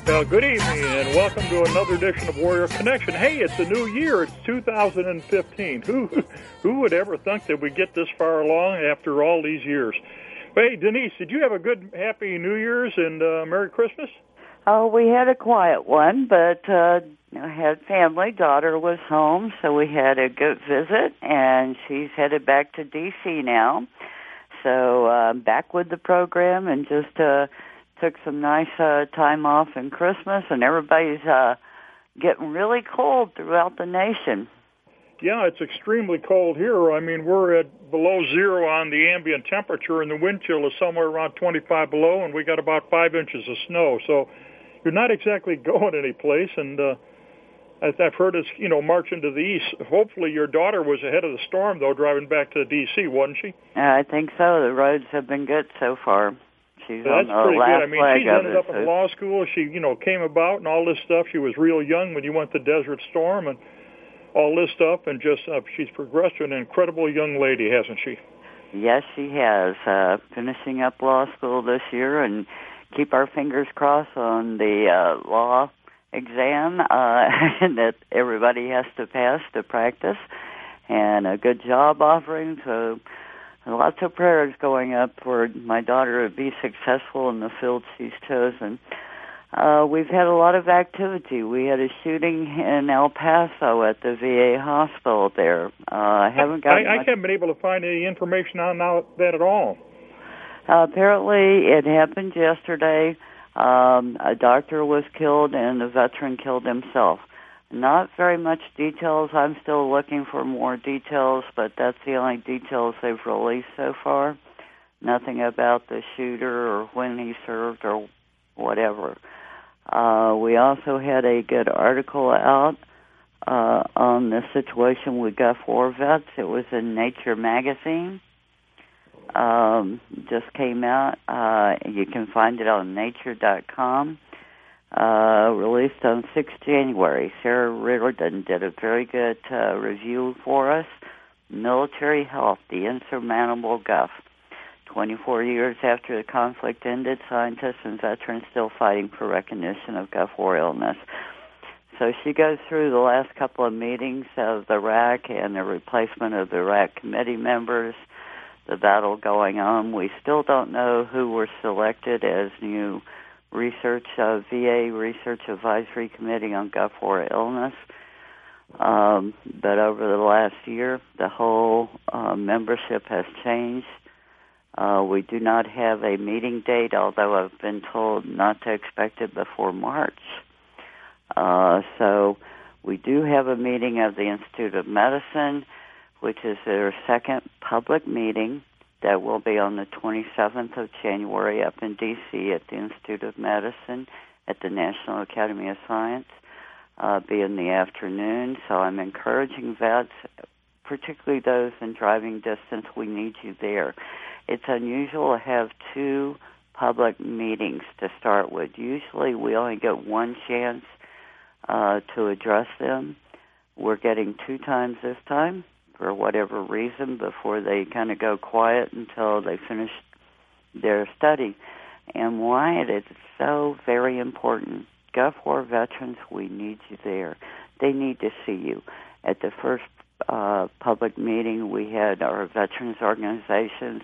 Well, good evening, and welcome to another edition of Warrior Connection. Hey, it's a new year. It's 2015. Who would ever think that we'd get this far along after all these years? Hey, Denise, did you have a good, happy New Year's and Merry Christmas? Oh, we had a quiet one, but I had family. Daughter was home, so we had a good visit, and she's headed back to D.C. now. So back with the program and just took some nice time off in Christmas, and everybody's getting really cold throughout the nation. Yeah, it's extremely cold here. I mean, we're at below zero on the ambient temperature, and the wind chill is somewhere around 25 below, and we got about 5 inches of snow. So you're not exactly going any place, and I've heard us, march into the east. Hopefully your daughter was ahead of the storm, though, driving back to D.C., wasn't she? I think so. The roads have been good so far. She's That's on the pretty last good. I mean, leg she's of ended it, up in law school. She, came about and all this stuff. She was real young when you went to Desert Storm and all this stuff, and just she's progressed to an incredible young lady, hasn't she? Yes, she has. Finishing up law school this year, and keep our fingers crossed on the law exam that everybody has to pass to practice, and a good job offering. So lots of prayers going up for my daughter to be successful in the field she's chosen. We've had a lot of activity. We had a shooting in El Paso at the VA hospital there. I haven't been able to find any information on that at all. Apparently, it happened yesterday. A doctor was killed and the veteran killed himself. Not very much details. I'm still looking for more details, but that's the only details they've released so far. Nothing about the shooter or when he served or whatever. We also had a good article out on the situation with Gulf War vets. It was in Nature magazine. Just came out. You can find it on nature.com. Released on 6th January. Sarah Riordan did a very good review for us. Military Health, the Insurmountable Gulf. 24 years after the conflict ended, scientists and veterans still fighting for recognition of Gulf War illness. So she goes through the last couple of meetings of Iraq and the replacement of the Iraq committee members, the battle going on. We still don't know who were selected as new VA Research Advisory Committee on Gulf War illness. But over the last year, the whole membership has changed. We do not have a meeting date, although I've been told not to expect it before March. So we do have a meeting of the Institute of Medicine, which is their second public meeting. That will be on the 27th of January up in D.C. at the Institute of Medicine at the National Academy of Science, be in the afternoon. So I'm encouraging vets, particularly those in driving distance, we need you there. It's unusual to have two public meetings to start with. Usually we only get one chance to address them. We're getting 2 times this time, for whatever reason, before they kind of go quiet until they finish their study. And why it is so very important. Gulf War veterans, we need you there. They need to see you. At the first public meeting, we had our veterans organizations,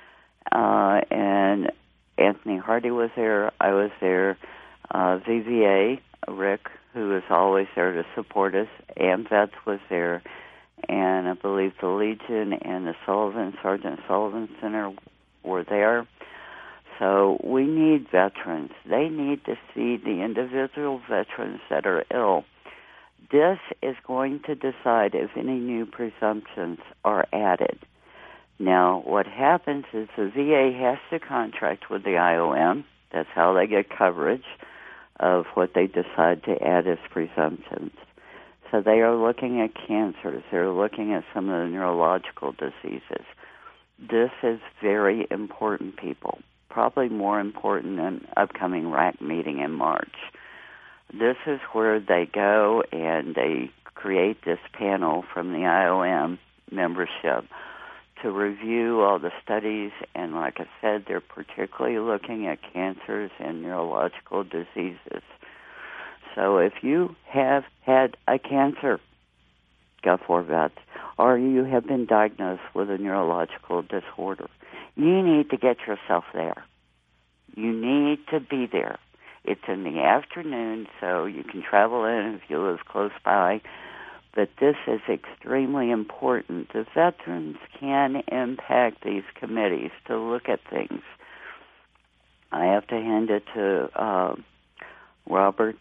and Anthony Hardy was there. I was there. VVA, Rick, who is always there to support us, AMVETS was there. And I believe the Legion and the Sergeant Sullivan Center were there. So we need veterans. They need to see the individual veterans that are ill. This is going to decide if any new presumptions are added. Now, what happens is the VA has to contract with the IOM. That's how they get coverage of what they decide to add as presumptions. So they are looking at cancers. They're looking at some of the neurological diseases. This is very important, people. Probably more important than upcoming RAC meeting in March. This is where they go and they create this panel from the IOM membership to review all the studies. And like I said, they're particularly looking at cancers and neurological diseases. So if you have had a cancer, Gulf War vets, or you have been diagnosed with a neurological disorder, you need to get yourself there. You need to be there. It's in the afternoon, so you can travel in if you live close by. But this is extremely important. The veterans can impact these committees to look at things. I have to hand it to Robert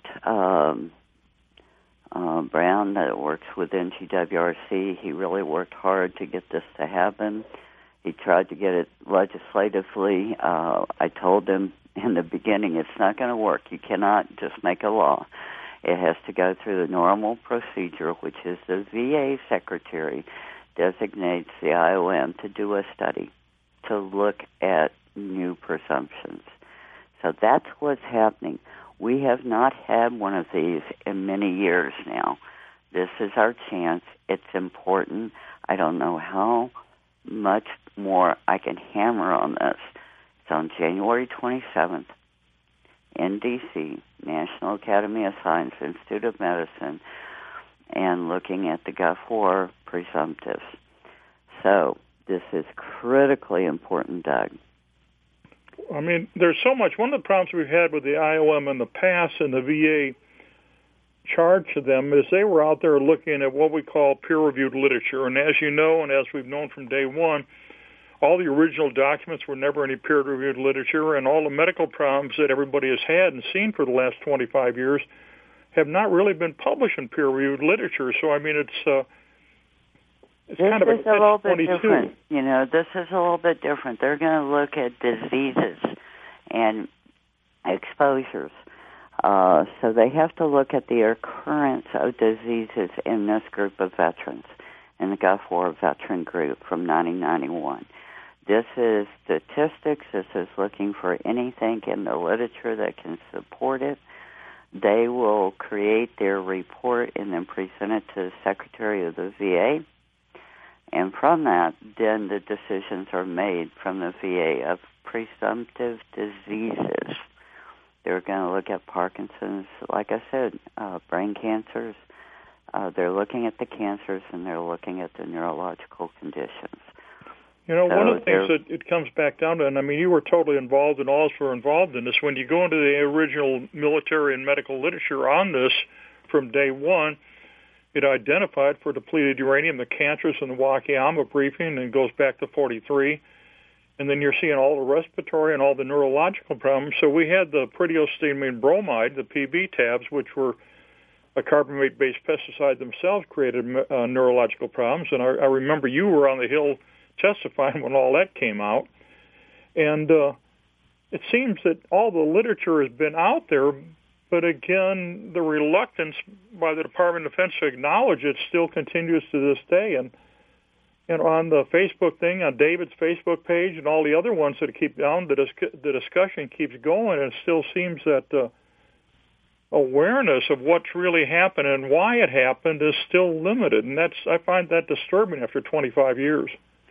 Brown that works with NGWRC. He really worked hard to get this to happen. He tried to get it legislatively. I told him in the beginning it's not going to work. You cannot just make a law. It has to go through the normal procedure, which is the VA secretary designates the IOM to do a study to look at new presumptions. So that's what's happening. We have not had one of these in many years now. This is our chance. It's important. I don't know how much more I can hammer on this. It's on January 27th in D.C., National Academy of Science, Institute of Medicine, and looking at the Gulf War presumptives. So this is critically important, Doug. I mean, there's so much. One of the problems we've had with the IOM in the past and the VA charge to them is they were out there looking at what we call peer-reviewed literature. And as you know, and as we've known from day one, all the original documents were never any peer-reviewed literature, and all the medical problems that everybody has had and seen for the last 25 years have not really been published in peer-reviewed literature. So, I mean, it's kind of a little bit different. You know, this is a little bit different. They're going to look at diseases and exposures. So they have to look at the occurrence of diseases in this group of veterans, in the Gulf War veteran group from 1991. This is statistics. This is looking for anything in the literature that can support it. They will create their report and then present it to the Secretary of the VA. And from that, then the decisions are made from the VA of presumptive diseases. They're going to look at Parkinson's, like I said, brain cancers. They're looking at the cancers, and they're looking at the neurological conditions. You know, one of the things that it comes back down to, and I mean, you were totally involved, and all of us were involved in this, when you go into the original military and medical literature on this from day one, it identified for depleted uranium the cancers in the Wakayama briefing, and it goes back to 43. And then you're seeing all the respiratory and all the neurological problems. So we had the proteostymine bromide, the PB tabs, which were a carbamate-based pesticide themselves, created neurological problems. And I remember you were on the Hill testifying when all that came out. And it seems that all the literature has been out there, but again, the reluctance by the Department of Defense to acknowledge it still continues to this day. And on the Facebook thing, on David's Facebook page and all the other ones that keep down, the discussion keeps going, and it still seems that awareness of what's really happened and why it happened is still limited. And I find that disturbing after 25 years.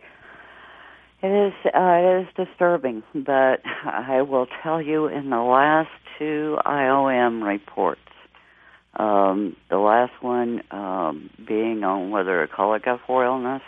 It is disturbing, but I will tell you in the last two IOM reports, the last one being on whether to call it Gulf War illness,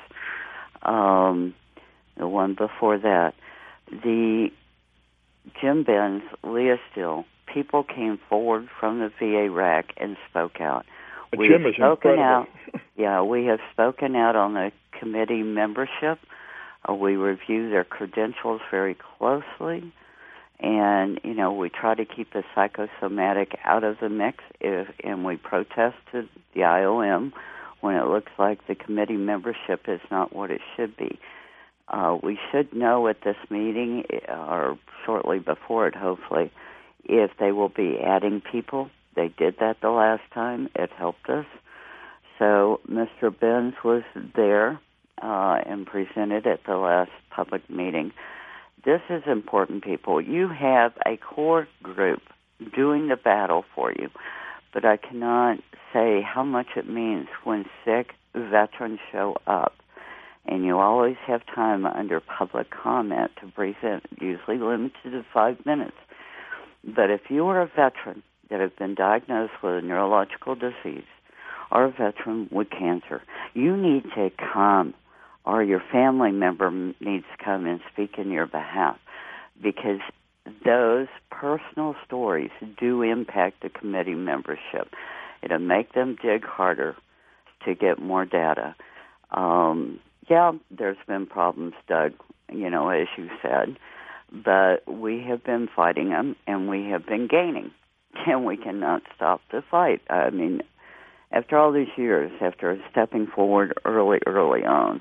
the one before that, the Jim Benz, Leah Steele, people came forward from the VA RAC and spoke out. We have spoken out. Yeah, we have spoken out on the committee membership. We review their credentials very closely, and, you know, we try to keep the psychosomatic out of the mix, and we protest to the IOM when it looks like the committee membership is not what it should be. We should know at this meeting, or shortly before it, hopefully, if they will be adding people. They did that the last time. It helped us. So Mr. Benz was there and presented at the last public meeting. This is important, people. You have a core group doing the battle for you, but I cannot say how much it means when sick veterans show up, and you always have time under public comment to present, usually limited to 5 minutes. But if you are a veteran that have been diagnosed with a neurological disease or a veteran with cancer, you need to come, or your family member needs to come and speak in your behalf, because those personal stories do impact the committee membership. It'll make them dig harder to get more data. Yeah, there's been problems, Doug, as you said, but we have been fighting them, and we have been gaining, and we cannot stop the fight. I mean, after all these years, after stepping forward early on,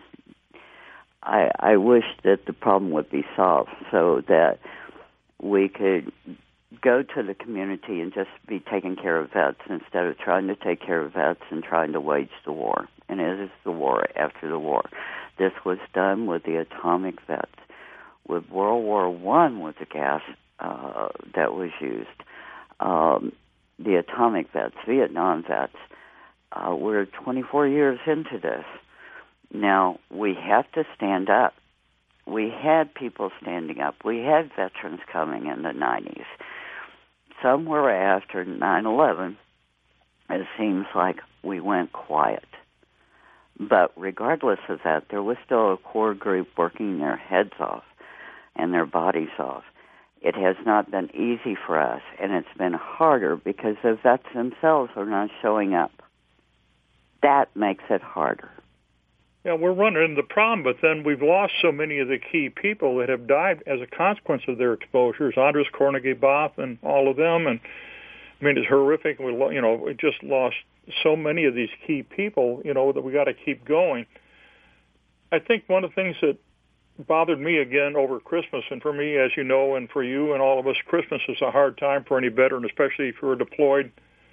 I wish that the problem would be solved so that we could go to the community and just be taking care of vets instead of trying to take care of vets and trying to wage the war. And it is the war after the war. This was done with the atomic vets. With World War I, with the gas that was used, the atomic vets, Vietnam vets, we're 24 years into this. Now, we have to stand up. We had people standing up. We had veterans coming in the 90s. Somewhere after 9/11, it seems like we went quiet. But regardless of that, there was still a core group working their heads off and their bodies off. It has not been easy for us, and it's been harder because the vets themselves are not showing up. That makes it harder. Yeah, we're running into the problem, but then we've lost so many of the key people that have died as a consequence of their exposures. Andres Kornegay-Both and all of them, and I mean, it's horrific. We just lost so many of these key people, that we got to keep going. I think one of the things that bothered me again over Christmas, and for me, as you know, and for you and all of us, Christmas is a hard time for any veteran, especially if you're deployed.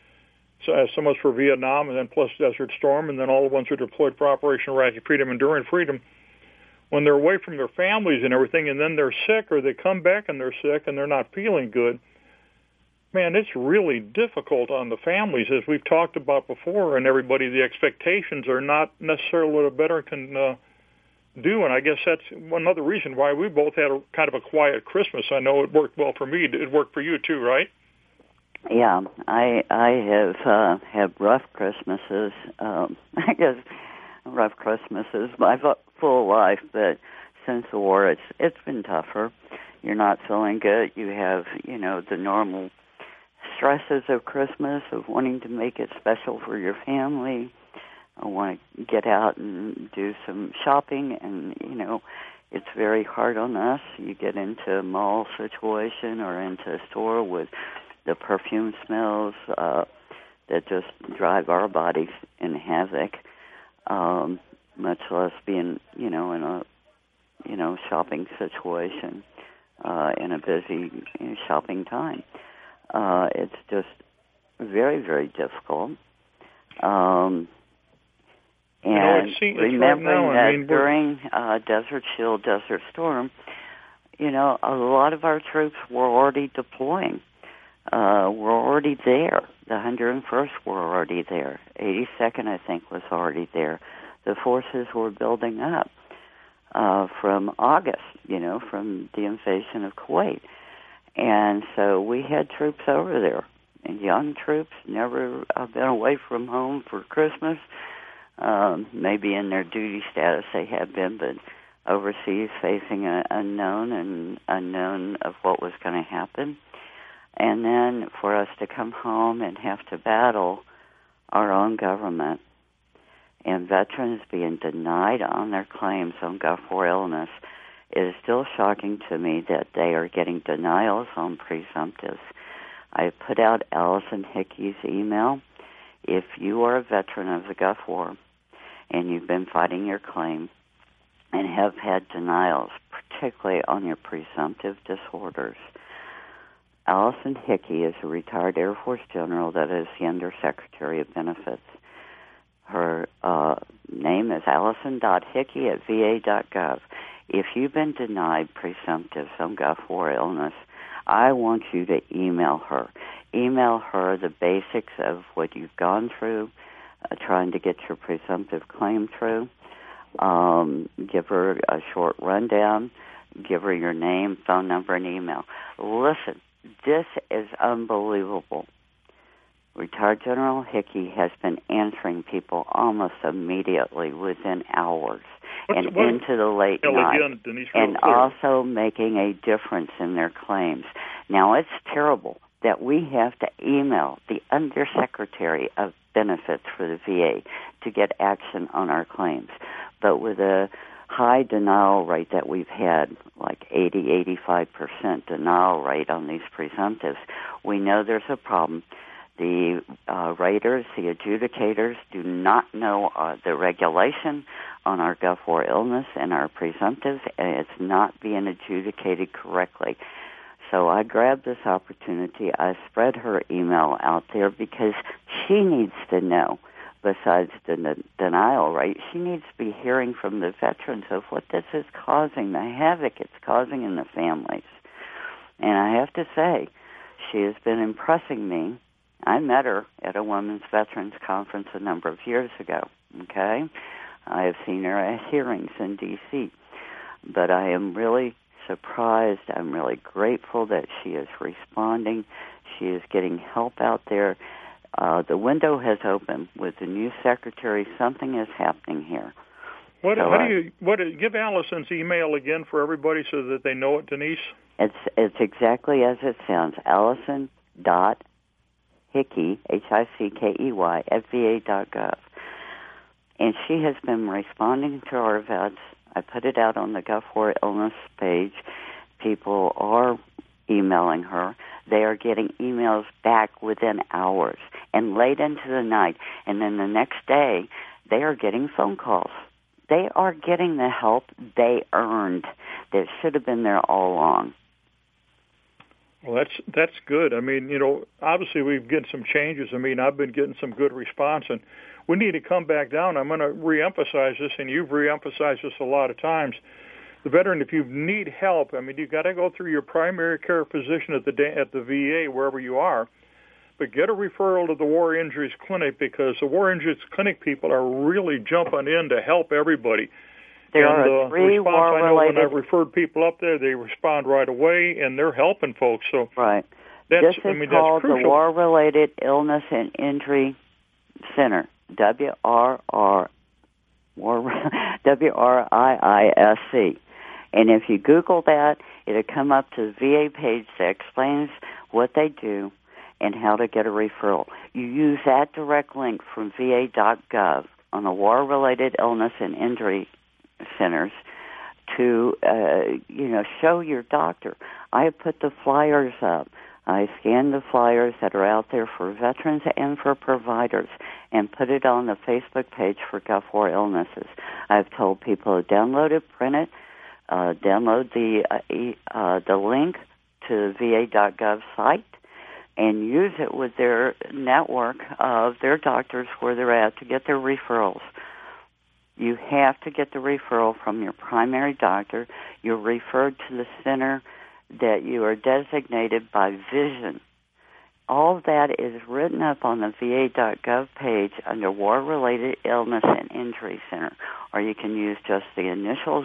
So much for Vietnam, and then plus Desert Storm, and then all the ones who are deployed for Operation Iraqi Freedom, Enduring Freedom. When they're away from their families and everything, and then they're sick, or they come back and they're sick and they're not feeling good, man, it's really difficult on the families, as we've talked about before, and everybody. The expectations are not necessarily what a veteran can do, and I guess that's another reason why we both had a kind of a quiet Christmas. I know it worked well for me. It worked for you too, right? Yeah, I have had rough Christmases. I guess rough Christmases my full life, but since the war, it's been tougher. You're not feeling good. You have the normal stresses of Christmas, of wanting to make it special for your family. I want to get out and do some shopping, and it's very hard on us. You get into a mall situation or into a store with the perfume smells that just drive our bodies in havoc, much less being, in a, shopping situation in a busy shopping time. It's just very, very difficult. And remembering that during Desert Shield, Desert Storm, a lot of our troops were already deploying. Were already there. The 101st were already there. 82nd, I think, was already there. The forces were building up from August, from the invasion of Kuwait. And so we had troops over there, and young troops, never been away from home for Christmas. Maybe in their duty status they have been, but overseas facing an unknown of what was going to happen. And then for us to come home and have to battle our own government and veterans being denied on their claims on Gulf War illness, it is still shocking to me that they are getting denials on presumptives. I put out Allison Hickey's email. If you are a veteran of the Gulf War and you've been fighting your claim and have had denials, particularly on your presumptive disorders, Allison Hickey is a retired Air Force general that is the Undersecretary of Benefits. Her name is allison.hickey@va.gov. If you've been denied presumptives on Gulf War illness, I want you to email her. Email her the basics of what you've gone through, trying to get your presumptive claim through. Give her a short rundown. Give her your name, phone number, and email. Listen. This is unbelievable. Retired General Hickey has been answering people almost immediately within hours into the late night, again, Denise, and also making a difference in their claims. Now, it's terrible that we have to email the Undersecretary of Benefits for the VA to get action on our claims. But with a high denial rate that we've had, like 80-85% denial rate on these presumptives, we know there's a problem. The raters, the adjudicators, do not know the regulation on our Gulf War illness and our presumptives, and it's not being adjudicated correctly. So I grabbed this opportunity. I spread her email out there because she needs to know, besides the denial rate, she needs to be hearing from the veterans of what this is causing, the havoc it's causing in the families. And I have to say, she has been impressing me. I met her at a Women's Veterans Conference a number of years ago, okay? I have seen her at hearings in D.C. But I am really surprised. I'm really grateful that she is responding. She is getting help out there. The window has opened with the new secretary. Something is happening here. Give Allison's email again for everybody so that they know it, Denise? It's exactly as it sounds. Allison.Hickey, Hickey, at VA.gov. And she has been responding to our vets. I put it out on the Gulf War illness page. People are emailing her. They are getting emails back within hours and late into the night. And then the next day, they are getting phone calls. They are getting the help they earned that should have been there all along. Well, that's good. I mean, obviously we've getting some changes. I mean, I've been getting some good response, and we need to come back down. I'm going to reemphasize this, and you've reemphasized this a lot of times. The veteran, if you need help, I mean, you've got to go through your primary care physician at the VA, wherever you are, but get a referral to the War Injuries Clinic, because the War Injuries Clinic people are really jumping in to help everybody. There are three war-related... I know when I've referred people up there, they respond right away, and they're helping folks. So right. This is called the War-Related Illness and Injury Center, WRIISC. And if you Google that, it'll come up to the VA page that explains what they do and how to get a referral. You use that direct link from VA.gov on the War-Related Illness and Injury Centers to, show your doctor. I have put the flyers up. I scanned the flyers that are out there for veterans and for providers and put it on the Facebook page for Gulf War illnesses. I've told people to download it, print it, download the link to the VA.gov site, and use it with their network of their doctors where they're at to get their referrals. You have to get the referral from your primary doctor. You're referred to the center that you are designated by Vision. All of that is written up on the VA.gov page under War-Related Illness and Injury Center, or you can use just the initials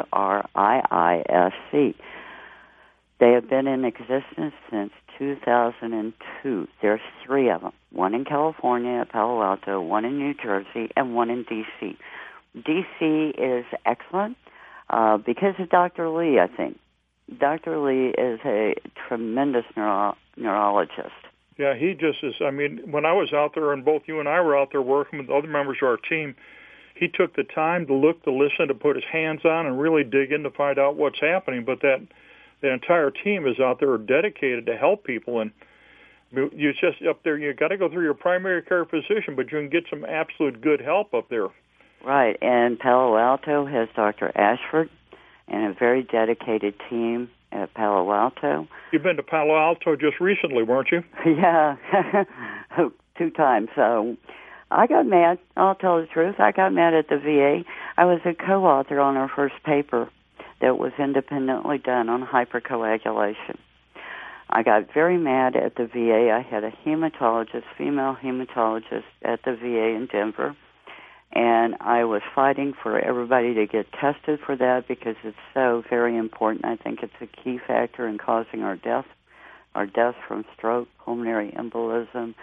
WRIISC. They have been in existence since 2002. There's three of them, one in California at Palo Alto, one in New Jersey, and one in D.C. D.C. is excellent because of Dr. Lee, I think. Dr. Lee is a tremendous neurologist. Yeah, he just is. I mean, when I was out there, and both you and I were out there working with other members of our team, he took the time to look, to listen, to put his hands on, and really dig in to find out what's happening. But the entire team is out there dedicated to help people, and you just up there. You got to go through your primary care physician, but you can get some absolute good help up there. Right, and Palo Alto has Dr. Ashford and a very dedicated team at Palo Alto. You've been to Palo Alto just recently, weren't you? Yeah, 2 times. So I got mad. I'll tell the truth. I got mad at the VA. I was a co-author on our first paper that was independently done on hypercoagulation. I got very mad at the VA. I had a hematologist, female hematologist at the VA in Denver, and I was fighting for everybody to get tested for that because it's so very important. I think it's a key factor in causing our death from stroke, pulmonary embolism,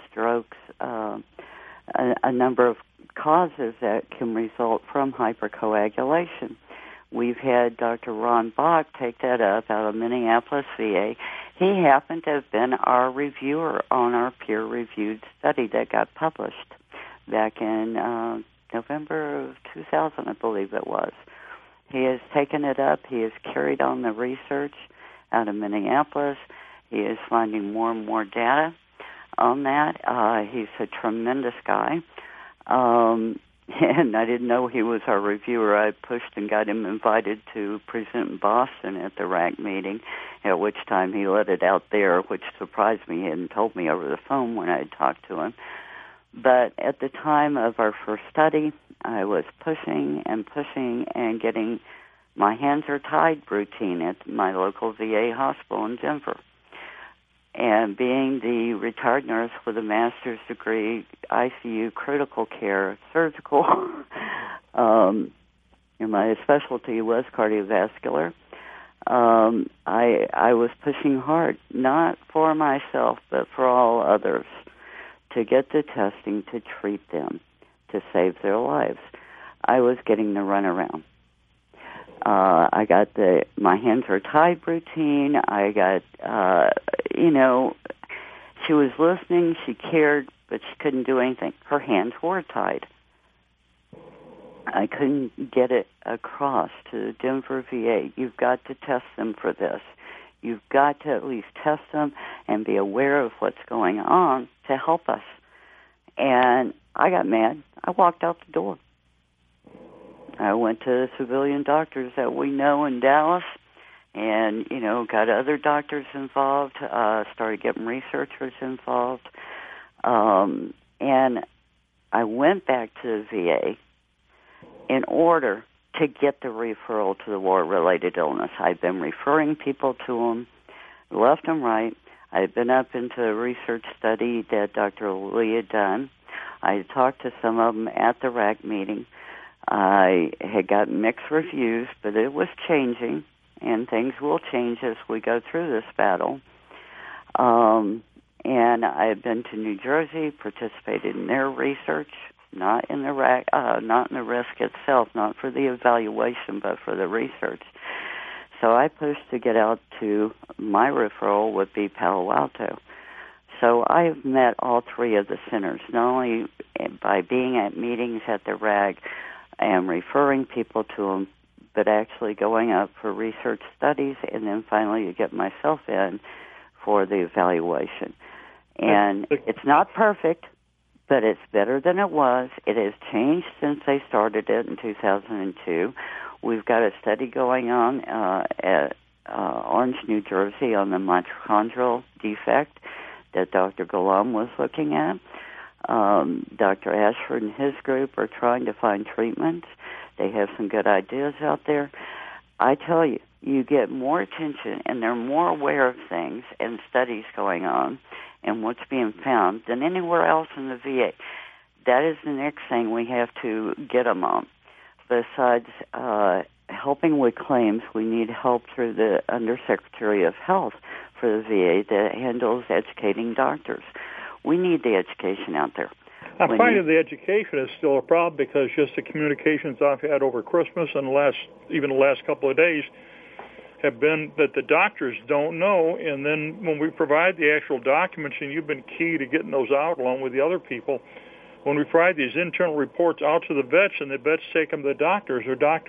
strokes, a number of causes that can result from hypercoagulation. We've had Dr. Ron Bach take that up out of Minneapolis, VA. He happened to have been our reviewer on our peer-reviewed study that got published back in November of 2000, I believe it was. He has taken it up. He has carried on the research out of Minneapolis. He is finding more and more data on that. He's a tremendous guy. And I didn't know he was our reviewer. I pushed and got him invited to present in Boston at the RAC meeting, at which time he let it out there, which surprised me. He hadn't told me over the phone when I had talked to him. But at the time of our first study, I was pushing and getting my hands are tied routine at my local VA hospital in Denver. And being the retired nurse with a master's degree, ICU, critical care, surgical, and my specialty was cardiovascular, I was pushing hard, not for myself, but for all others, to get the testing to treat them, to save their lives. I was getting the runaround. I got my hands are tied routine. I got, she was listening, she cared, but she couldn't do anything. Her hands were tied. I couldn't get it across to the Denver VA. You've got to test them for this. You've got to at least test them and be aware of what's going on to help us. And I got mad. I walked out the door. I went to civilian doctors that we know in Dallas and, got other doctors involved, started getting researchers involved. And I went back to the VA in order to get the referral to the war-related illness. I've been referring people to them left and right. I've been up into a research study that Dr. Lee had done. I talked to some of them at the RAC meeting. I had gotten mixed reviews, but it was changing, and things will change as we go through this battle. And I had been to New Jersey, participated in their research, not in the RAC, not in the risk itself, not for the evaluation, but for the research. So I pushed to get out to my referral would be Palo Alto. So I have met all three of the centers, not only by being at meetings at the RAC and referring people to them, but actually going up for research studies and then finally to get myself in for the evaluation. And it's not perfect, but it's better than it was. It has changed since they started it in 2002. We've got a study going on at Orange, New Jersey on the mitochondrial defect that Dr. Golomb was looking at. Dr. Ashford and his group are trying to find treatments. They have some good ideas out there. I tell you, you get more attention and they're more aware of things and studies going on and what's being found than anywhere else in the VA. That is the next thing we have to get them on. Besides helping with claims, we need help through the Undersecretary of Health for the VA that handles educating doctors. We need the education out there. I'm finding the education is still a problem because just the communications I've had over Christmas and the last couple of days have been that the doctors don't know, and then when we provide the actual documents, and you've been key to getting those out along with the other people, when we provide these internal reports out to the vets and the vets take them to the doctors,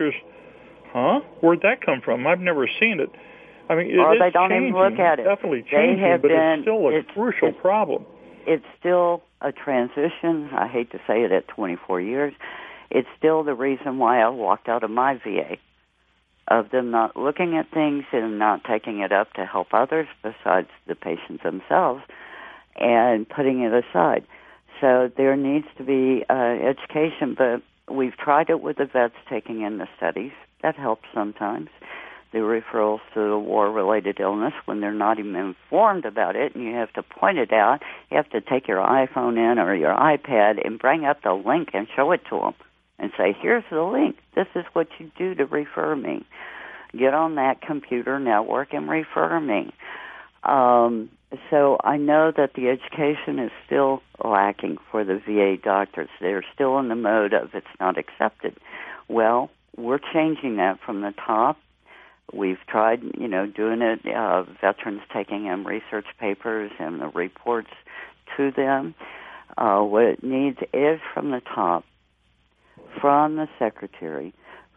where'd that come from? I've never seen it. I mean, they don't even look at it. It's definitely changing, but it's still a crucial problem. It's still a transition. I hate to say it at 24 years. It's still the reason why I walked out of my VA, of them not looking at things and not taking it up to help others besides the patients themselves and putting it aside. So there needs to be education, but we've tried it with the vets taking in the studies. That helps sometimes. The referrals to the war-related illness when they're not even informed about it, and you have to point it out. You have to take your iPhone in or your iPad and bring up the link and show it to them and say, here's the link. This is what you do to refer me. Get on that computer network and refer me. So I know that the education is still lacking for the VA doctors. They're still in the mode of it's not accepted. Well, we're changing that from the top. We've tried, doing it, veterans taking in research papers and the reports to them. What it needs is from the top, from the Secretary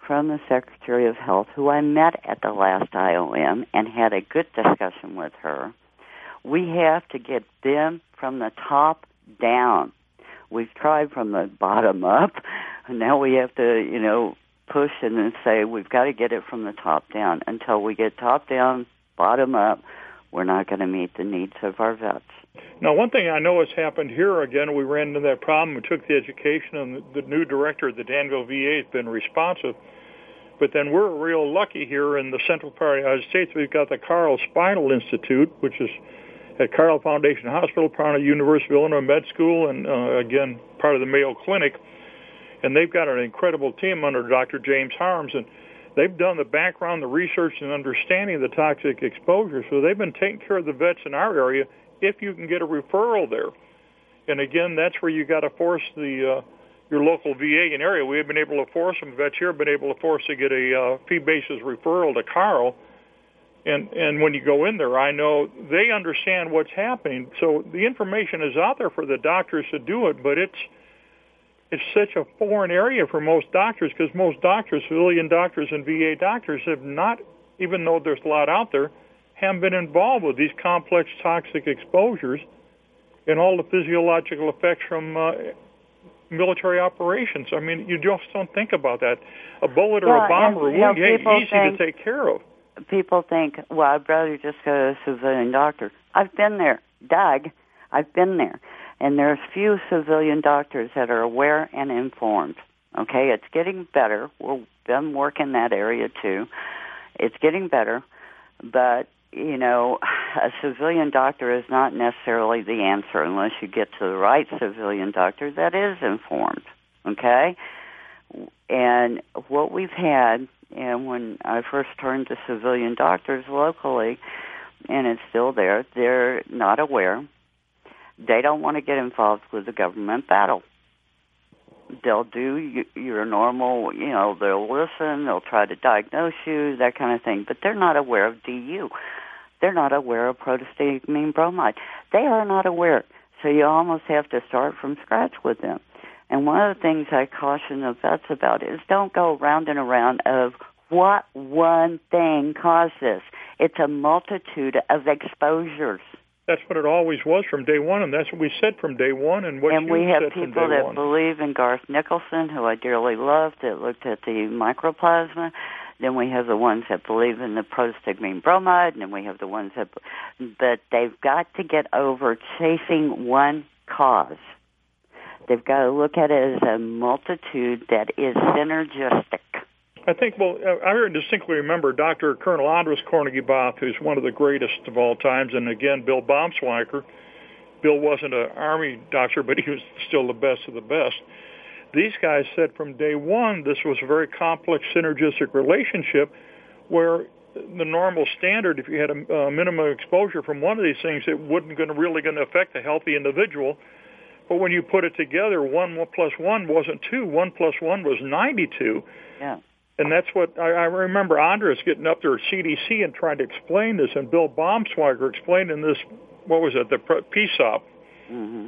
of Health, who I met at the last IOM and had a good discussion with her. We have to get them from the top down. We've tried from the bottom up, and now we have to, push and then say we've got to get it from the top down. Until we get top down, bottom up, we're not going to meet the needs of our vets. Now, one thing I know has happened here, again, we ran into that problem. We took the education, and the new director of the Danville VA has been responsive. But then we're real lucky here in the central part of the United States. We've got the Carl Spinal Institute, which is at Carl Foundation Hospital, part of the University of Illinois Med School, and, again, part of the Mayo Clinic. And they've got an incredible team under Dr. James Harms, and they've done the background, the research, and understanding of the toxic exposure. So they've been taking care of the vets in our area if you can get a referral there. And again, that's where you got to force your local VA in area. We have been able to force them. Vets here have been able to force to get a fee-basis referral to Carl. And when you go in there, I know they understand what's happening. So the information is out there for the doctors to do it, but it's such a foreign area for most doctors, because most doctors, civilian doctors and VA doctors, have not, even though there's a lot out there, haven't been involved with these complex toxic exposures and all the physiological effects from military operations. I mean, you just don't think about that. A bullet or a bomb or a wound, easy to take care of. People think, well, I'd rather just go to a civilian doctor. I've been there. Doug, I've been there. And there's few civilian doctors that are aware and informed. Okay, it's getting better. We've been working that area too. It's getting better, but a civilian doctor is not necessarily the answer unless you get to the right civilian doctor that is informed. Okay, and what we've had, and when I first turned to civilian doctors locally, and it's still there, they're not aware. They don't want to get involved with the government battle. They'll do your normal, they'll listen, they'll try to diagnose you, that kind of thing, but they're not aware of DU. They're not aware of protostigmine bromide. They are not aware, so you almost have to start from scratch with them. And one of the things I caution the vets about is don't go round and around of what one thing caused this. It's a multitude of exposures. That's what it always was from day one, and that's what we said from day one, and what you said from day one. And we have people that believe in Garth Nicholson, who I dearly love, that looked at the microplasma. Then we have the ones that believe in the protostigmine bromide, and then we have the ones that... But they've got to get over chasing one cause. They've got to look at it as a multitude that is synergistic. I think, I distinctly remember Dr. Colonel Andras Kornegiebath, who's one of the greatest of all times, and again, Bill Baumschweiger. Bill wasn't an Army doctor, but he was still the best of the best. These guys said from day one this was a very complex synergistic relationship where the normal standard, if you had a minimum exposure from one of these things, it wasn't really going to affect a healthy individual. But when you put it together, 1 plus 1 wasn't 2. 1 plus 1 was 92. Yeah. And that's what I remember Andres getting up there at CDC and trying to explain this, and Bill Baumschweiger explaining this, what was it, the PSOP. Mm-hmm.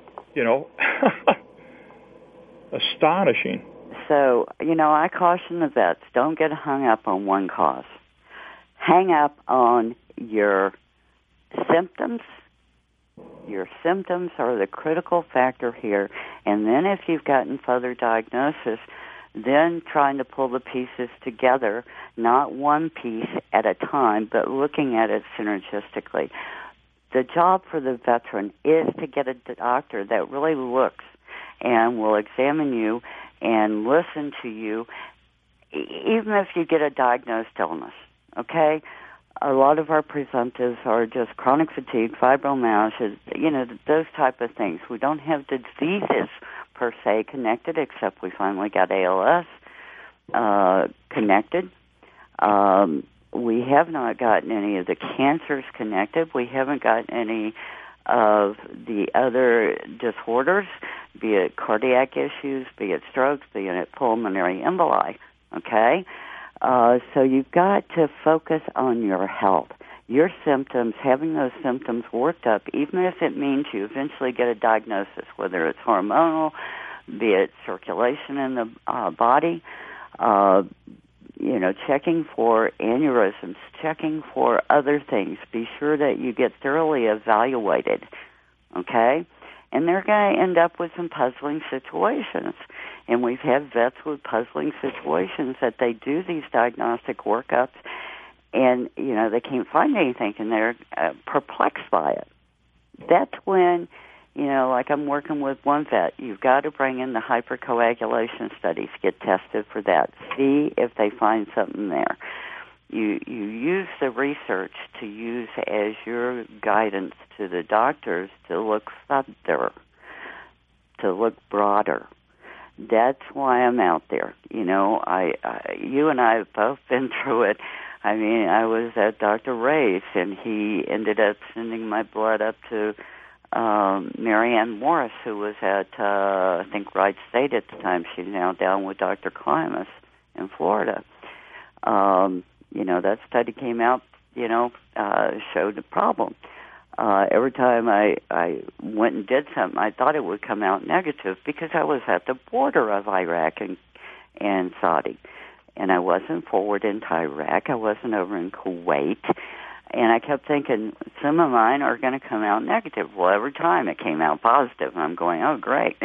Astonishing. So, I caution the vets, don't get hung up on one cause. Hang up on your symptoms. Your symptoms are the critical factor here. And then if you've gotten further diagnosis, then trying to pull the pieces together, not one piece at a time, but looking at it synergistically. The job for the veteran is to get a doctor that really looks and will examine you and listen to you, even if you get a diagnosed illness, okay? A lot of our presumptives are just chronic fatigue, fibromyalgia, those type of things. We don't have diseases per se connected, except we finally got ALS connected. we have not gotten any of the cancers connected. We haven't gotten any of the other disorders, be it cardiac issues, be it strokes, be it pulmonary emboli, okay? So you've got to focus on your health. Your symptoms, having those symptoms worked up, even if it means you eventually get a diagnosis, whether it's hormonal, be it circulation in the body, checking for aneurysms, checking for other things. Be sure that you get thoroughly evaluated, okay? And they're going to end up with some puzzling situations. And we've had vets with puzzling situations that they do these diagnostic workups and, they can't find anything and they're perplexed by it. That's when, like I'm working with one vet, you've got to bring in the hypercoagulation studies, get tested for that, see if they find something there. You use the research to use as your guidance to the doctors to look further, to look broader. That's why I'm out there. You and I have both been through it. I mean, I was at Dr. Ray's, and he ended up sending my blood up to Marianne Morris, who was at, I think, Wright State at the time. She's now down with Dr. Klimas in Florida. That study came out, showed the problem. Every time I went and did something, I thought it would come out negative because I was at the border of Iraq and Saudi. And I wasn't forward into Iraq. I wasn't over in Kuwait. And I kept thinking, some of mine are going to come out negative. Well, every time it came out positive, and I'm going, oh, great,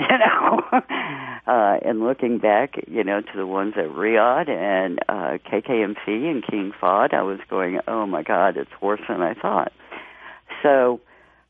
And looking back, to the ones at Riyadh and KKMC and King Fahd, I was going, oh, my God, it's worse than I thought. So,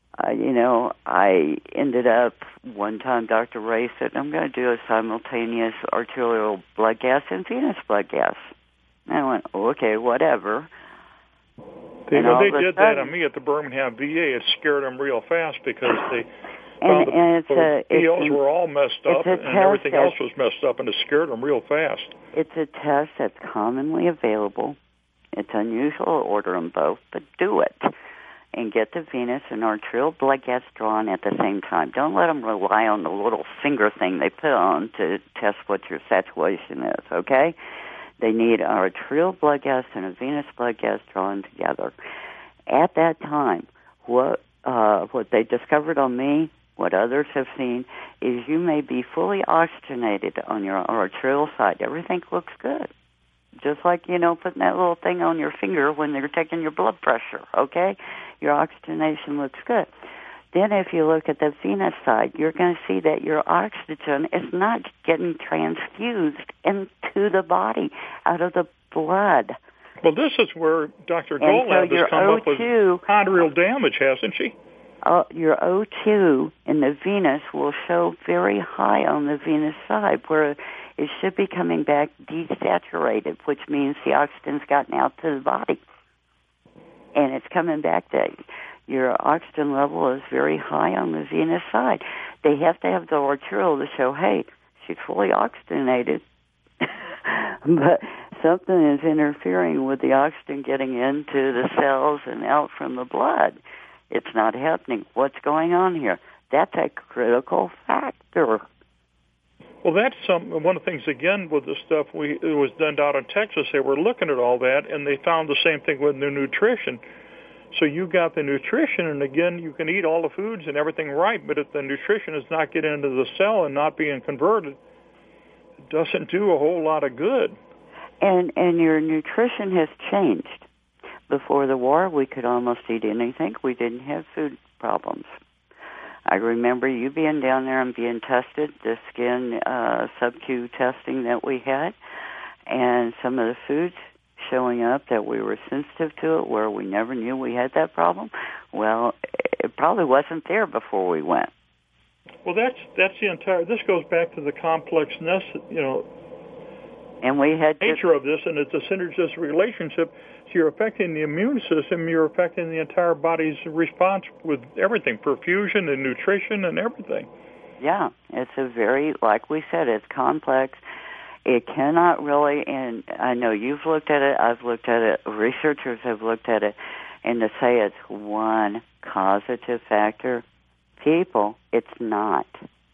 I ended up, one time Dr. Ray said, I'm going to do a simultaneous arterial blood gas and venous blood gas. And I went, okay, whatever. They did that on me at the Birmingham VA. It scared them real fast because they found the POs were all messed up and everything else was messed up, and it scared them real fast. It's a test that's commonly available. It's unusual to order them both, but do it. And get the venous and arterial blood gas drawn at the same time. Don't let them rely on the little finger thing they put on to test what your saturation is, okay? They need arterial blood gas and a venous blood gas drawn together. At that time, what they discovered on me, what others have seen, is you may be fully oxygenated on your arterial side. Everything looks good. Just like, putting that little thing on your finger when they're taking your blood pressure, okay? Your oxygenation looks good. Then if you look at the venous side, you're going to see that your oxygen is not getting transfused into the body, out of the blood. Well, this is where Dr. Golab has come up with mitochondrial damage, hasn't she? Your O2 in the venous will show very high on the venous side, where it should be coming back desaturated, which means the oxygen's gotten out to the body. And it's coming back that your oxygen level is very high on the venous side. They have to have the arterial to show, hey, she's fully oxygenated. But something is interfering with the oxygen getting into the cells and out from the blood. It's not happening. What's going on here? That's a critical factor. Well, that's one of the things, again, with the stuff it was done down in Texas. They were looking at all that, and they found the same thing with the nutrition. So you got the nutrition, and again, you can eat all the foods and everything right, but if the nutrition is not getting into the cell and not being converted, it doesn't do a whole lot of good. And your nutrition has changed. Before the war, we could almost eat anything. We didn't have food problems. I remember you being down there and being tested, the skin sub-Q testing that we had, and some of the foods showing up that we were sensitive to it, where we never knew we had that problem. Well, it probably wasn't there before we went. Well, that's the entire. This goes back to the complexness, and we had nature of this, and it's a synergistic relationship. So you're affecting the immune system, you're affecting the entire body's response with everything, perfusion and nutrition and everything. Yeah, it's a very, like we said, it's complex. It cannot really, and I know you've looked at it, I've looked at it, researchers have looked at it, and to say it's one causative factor, people, it's not.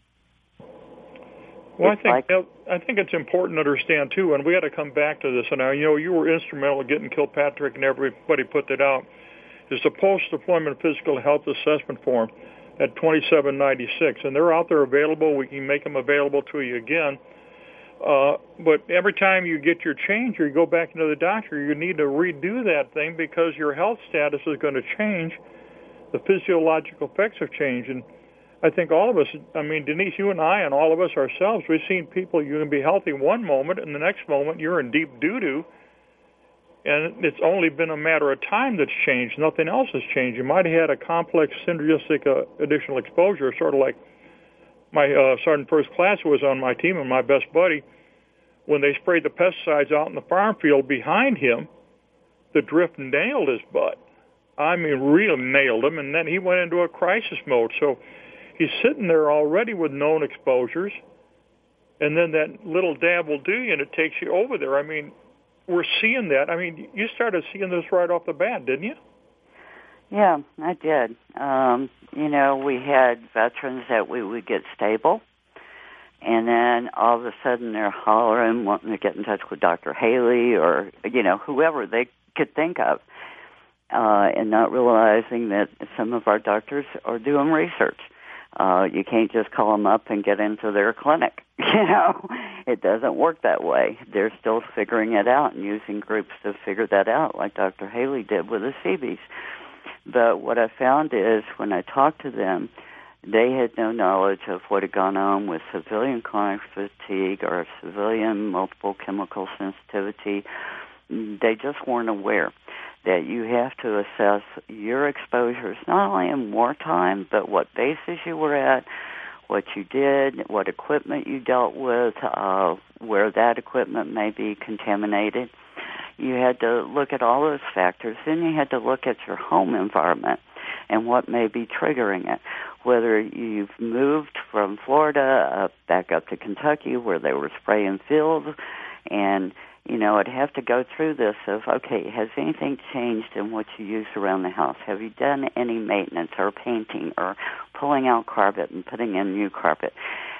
Well, I think it's important to understand, too, and we got to come back to this, and you were instrumental in getting Kilpatrick and everybody put that out, is the Post-Deployment Physical Health Assessment Form at 2796, and they're out there available. We can make them available to you again. But every time you get your change or you go back into the doctor, you need to redo that thing because your health status is going to change. The physiological effects have changed. And I think all of us, Denise, you and I and all of us ourselves, we've seen people, you can be healthy one moment and the next moment you're in deep doo-doo. And it's only been a matter of time that's changed. Nothing else has changed. You might have had a complex synergistic additional exposure, sort of like my Sergeant First Class who was on my team and my best buddy. When they sprayed the pesticides out in the farm field behind him, the drift nailed his butt. Really nailed him, and then he went into a crisis mode. So he's sitting there already with known exposures, and then that little dab will do you, and it takes you over there. We're seeing that. You started seeing this right off the bat, didn't you? Yeah, I did. We had veterans that we would get stable, and then all of a sudden they're hollering, wanting to get in touch with Dr. Haley or, whoever they could think of, and not realizing that some of our doctors are doing research. You can't just call them up and get into their clinic. It doesn't work that way. They're still figuring it out and using groups to figure that out, like Dr. Haley did with the Seabees. But what I found is when I talked to them, they had no knowledge of what had gone on with civilian chronic fatigue or civilian multiple chemical sensitivity. They just weren't aware that you have to assess your exposures not only in wartime, but what bases you were at, what you did, what equipment you dealt with, where that equipment may be contaminated. You had to look at all those factors. Then you had to look at your home environment and what may be triggering it, whether you've moved from Florida back up to Kentucky where they were spraying fields, and I'd have to go through this of, okay, has anything changed in what you use around the house? Have you done any maintenance or painting or pulling out carpet and putting in new carpet?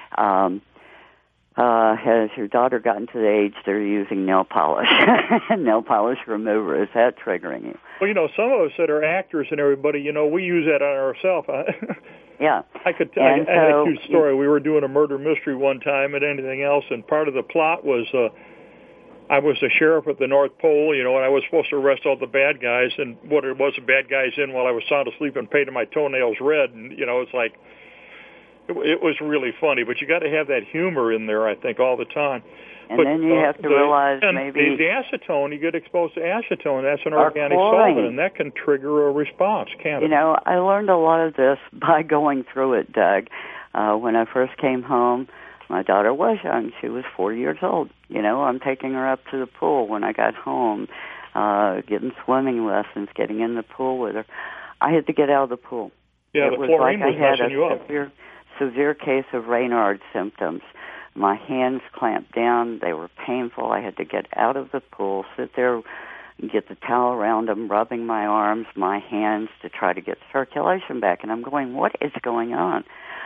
Has your daughter gotten to the age they're using nail polish, nail polish remover? Is that triggering you? Well, some of us that are actors and everybody, we use that on ourselves. Yeah. I had a cute story. We were doing a murder mystery one time and anything else, and part of the plot was I was the sheriff at the North Pole, and I was supposed to arrest all the bad guys, and what it was, the bad guys in while I was sound asleep and painted my toenails red, and, it's like, it was really funny, but you got to have that humor in there, I think, all the time. And then you have to realize maybe the acetone, you get exposed to acetone. That's an organic solvent, and that can trigger a response, can't it? I learned a lot of this by going through it, Doug. When I first came home, my daughter was young. She was 4 years old. I'm taking her up to the pool when I got home, getting swimming lessons, getting in the pool with her. I had to get out of the pool. Yeah, it the chlorine was messing you up. Severe case of Raynaud's symptoms. My hands clamped down. They were painful. I had to get out of the pool, sit there, get the towel around them, rubbing my arms, my hands to try to get circulation back. And I'm going, what is going on?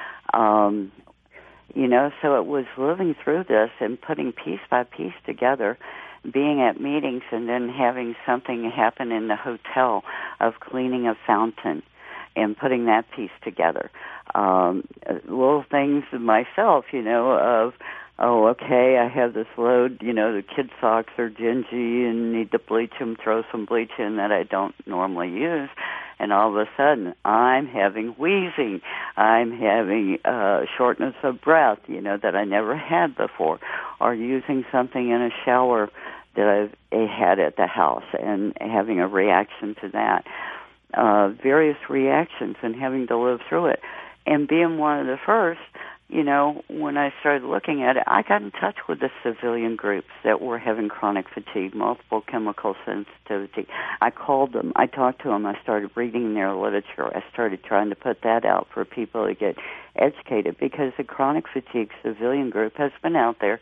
So it was living through this and putting piece by piece together, being at meetings and then having something happen in the hotel of cleaning a fountain and putting that piece together. Little things myself, of, okay, I have this load, the kids' socks are dingy and need to bleach them, throw some bleach in that I don't normally use. And all of a sudden, I'm having wheezing. I'm having shortness of breath, that I never had before. Or using something in a shower that I've had at the house and having a reaction to that. Various reactions and having to live through it. And being one of the first, when I started looking at it, I got in touch with the civilian groups that were having chronic fatigue, multiple chemical sensitivity. I called them. I talked to them. I started reading their literature. I started trying to put that out for people to get educated because the chronic fatigue civilian group has been out there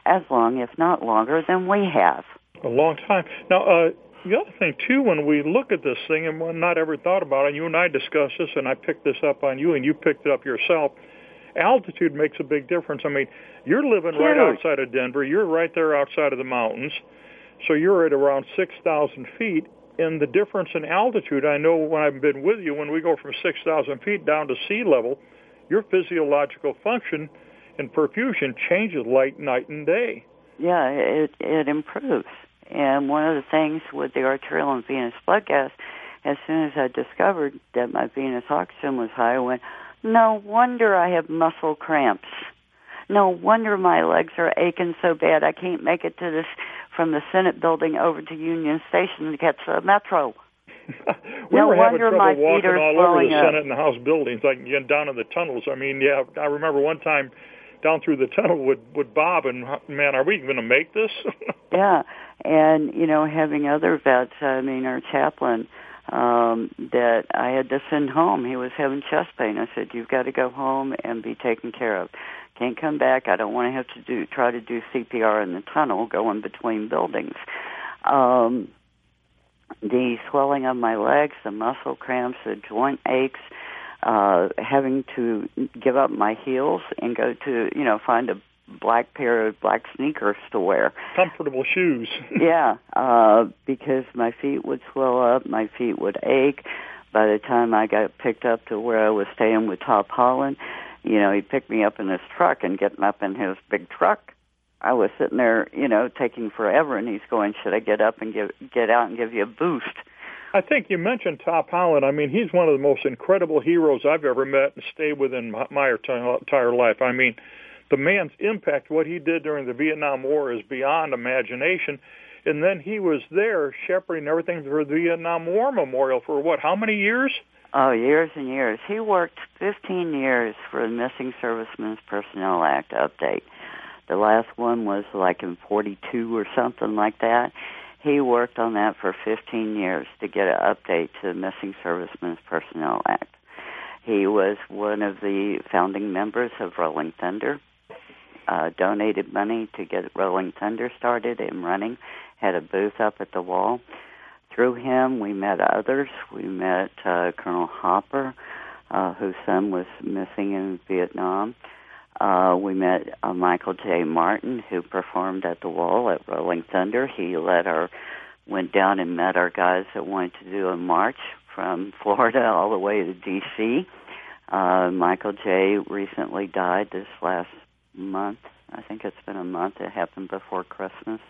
as long, if not longer, than we have. A long time. Now, the other thing, too, when we look at this thing, and we're not ever thought about it, you and I discussed this, and I picked this up on you, and you picked it up yourself, altitude makes a big difference. I mean, you're living right outside of Denver. You're right there outside of the mountains. So you're at around 6,000 feet. And the difference in altitude, I know when I've been with you, when we go from 6,000 feet down to sea level, your physiological function and perfusion changes like night and day. Yeah, it improves. And one of the things with the arterial and venous blood gas, as soon as I discovered that my venous oxygen was high, I went, no wonder I have muscle cramps. No wonder my legs are aching so bad I can't make it to this from the Senate building over to Union Station to catch the metro. We were having trouble my walking feet are all over the swelling up. Senate and the House buildings, like getting down in the tunnels. I mean, yeah, I remember one time down through the tunnel with Bob, and man, are we going to make this? Yeah, and having other vets, I mean, our chaplain that I had to send home, he was having chest pain. I said, you've got to go home and be taken care of. Can't come back. I don't want to have to try to do CPR in the tunnel going between buildings. The swelling of my legs, the muscle cramps, the joint aches, having to give up my heels and go to, find a black pair of black sneakers to wear. Comfortable shoes. Yeah, because my feet would swell up, my feet would ache. By the time I got picked up to where I was staying with Top Holland, he picked me up in his truck, and getting up in his big truck, I was sitting there, taking forever, and he's going, should I get up and get out and give you a boost? I think you mentioned Top Holland. I mean, he's one of the most incredible heroes I've ever met and stayed with in my entire life. I mean, the man's impact, what he did during the Vietnam War, is beyond imagination. And then he was there shepherding everything for the Vietnam War Memorial for, how many years? Oh, years and years. He worked 15 years for the Missing Servicemen's Personnel Act update. The last one was like in 42 or something like that. He worked on that for 15 years to get an update to the Missing Servicemen's Personnel Act. He was one of the founding members of Rolling Thunder, donated money to get Rolling Thunder started and running, had a booth up at the wall. Through him, we met others. We met Colonel Hopper, whose son was missing in Vietnam. We met Michael J. Martin, who performed at the wall at Rolling Thunder. He went down and met our guys that wanted to do a march from Florida all the way to D.C. Michael J. recently died this last month. I think it's been a month. It happened before Christmas.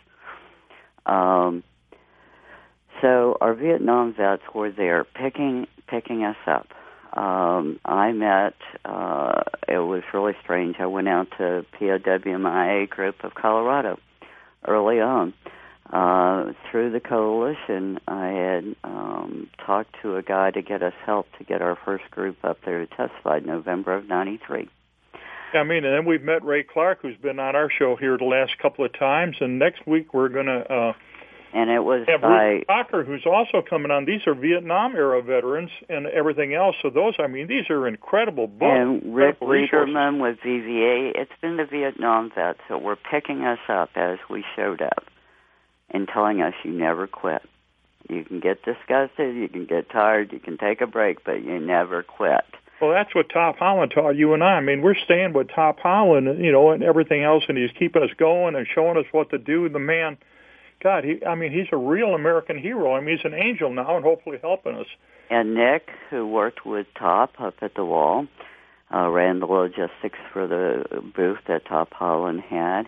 So our Vietnam vets were there picking us up. I met, it was really strange. I went out to POWMIA group of Colorado early on. Through the coalition, I had talked to a guy to get us help to get our first group up there to testify in November of 93. I mean, and then we've met Ray Clark, who's been on our show here the last couple of times, and next week we're going to and it was have Bruce Cocker, who's also coming on. These are Vietnam-era veterans and everything else, so these are incredible books. And Rick Lieberman with VVA. It's been the Vietnam vets that were picking us up as we showed up and telling us you never quit. You can get disgusted, you can get tired, you can take a break, but you never quit. Well, that's what Top Holland taught you and I. I mean, we're staying with Top Holland, and everything else, and he's keeping us going and showing us what to do. The man, God, he's a real American hero. I mean, he's an angel now and hopefully helping us. And Nick, who worked with Top up at the wall, ran the logistics for the booth that Top Holland had.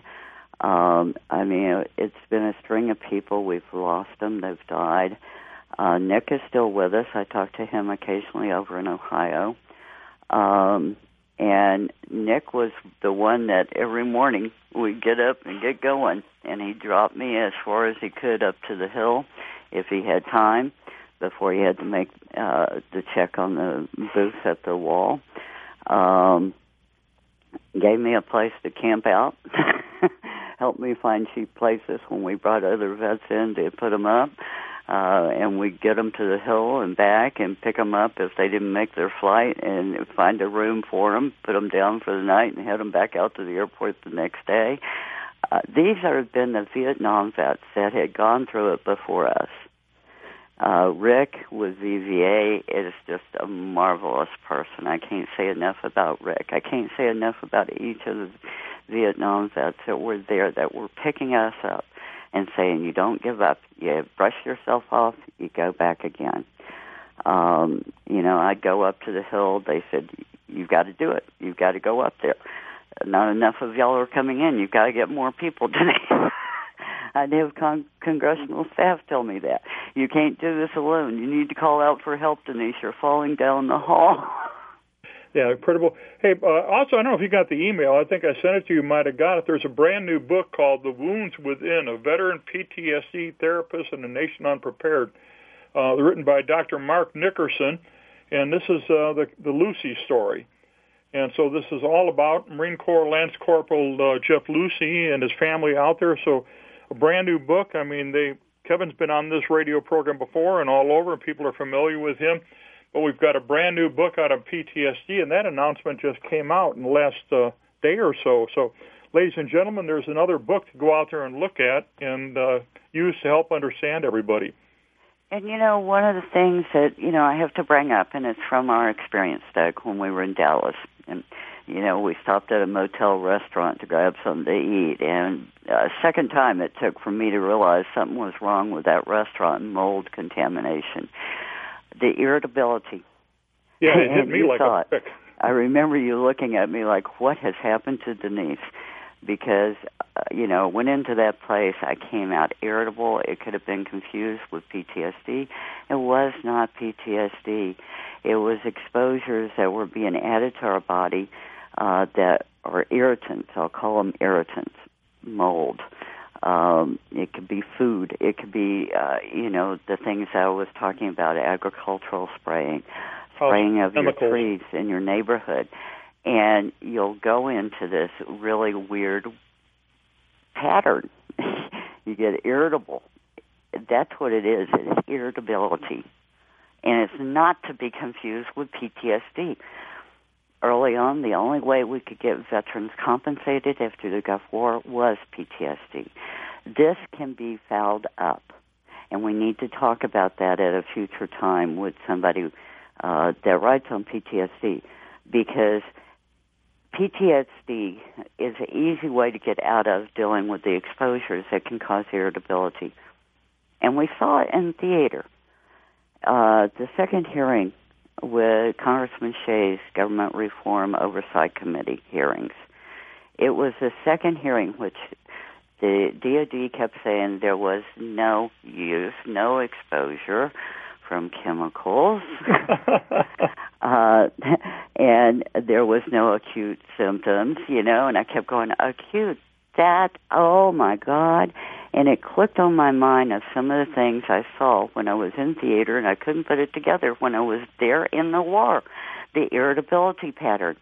It's been a string of people. We've lost them. They've died. Nick is still with us. I talk to him occasionally over in Ohio. And Nick was the one that every morning we'd get up and get going, and he dropped me as far as he could up to the hill if he had time before he had to make the check on the booth at the wall. Gave me a place to camp out, helped me find cheap places when we brought other vets in to put them up. And we'd get them to the hill and back and pick them up if they didn't make their flight and find a room for them, put them down for the night and head them back out to the airport the next day. These have been the Vietnam vets that had gone through it before us. Rick with VVA is just a marvelous person. I can't say enough about Rick. I can't say enough about each of the Vietnam vets that were there, that were picking us up and saying, you don't give up. You brush yourself off, you go back again. I'd go up to the hill. They said, you've got to do it. You've got to go up there. Not enough of y'all are coming in. You've got to get more people today. I'd have congressional staff tell me that. You can't do this alone. You need to call out for help, Denise. You're falling down the hall. Yeah, incredible. Hey, also, I don't know if you got the email. I think I sent it to you. You might have got it. There's a brand new book called The Wounds Within, a veteran PTSD therapist and a nation unprepared, written by Dr. Mark Nickerson. And this is the Lucy story. And so this is all about Marine Corps Lance Corporal Jeff Lucy and his family out there. So a brand new book. I mean, Kevin's been on this radio program before and all over, and people are familiar with him. But we've got a brand new book out of PTSD, and that announcement just came out in the last day or so. So, ladies and gentlemen, there's another book to go out there and look at and use to help understand everybody. And, one of the things that, I have to bring up, and it's from our experience, Doug, when we were in Dallas. And, we stopped at a motel restaurant to grab something to eat. And a second time it took for me to realize something was wrong with that restaurant, mold contamination. The irritability. Yeah, it hit me like a brick. I remember you looking at me like, what has happened to Denise? Because, went into that place, I came out irritable. It could have been confused with PTSD. It was not PTSD. It was exposures that were being added to our body that are irritants. I'll call them irritants, mold. It could be food. It could be, the things I was talking about, agricultural spraying of chemicals. Your trees in your neighborhood. And you'll go into this really weird pattern. You get irritable. That's what it is. It's irritability. And it's not to be confused with PTSD. Early on, the only way we could get veterans compensated after the Gulf War was PTSD. This can be fouled up, and we need to talk about that at a future time with somebody that writes on PTSD, because PTSD is an easy way to get out of dealing with the exposures that can cause irritability. And we saw it in theater. The second hearing with Congressman Shays' Government Reform Oversight Committee hearings, it was the second hearing which the DOD kept saying there was no use, no exposure from chemicals, and there was no acute symptoms, and I kept going, acute, oh my God. And it clicked on my mind of some of the things I saw when I was in theater, and I couldn't put it together when I was there in the war. The irritability pattern.